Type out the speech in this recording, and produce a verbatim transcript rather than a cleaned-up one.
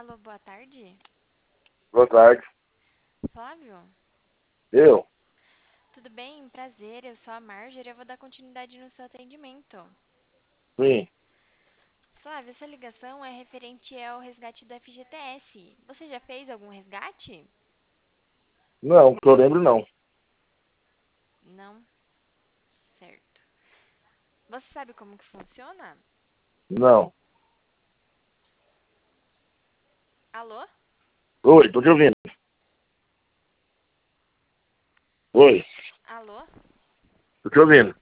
Alô, boa tarde. Boa tarde. Flávio? Eu? Tudo bem? Prazer, eu sou a Marjorie, eu vou dar continuidade no seu atendimento. Sim. Flávio, essa ligação é referente ao resgate do F G T S. Você já fez algum resgate? Não, que eu lembro não. Não? Certo. Você sabe como que funciona? Não. Alô? Oi, tô te ouvindo. Oi, Alô? tô te ouvindo.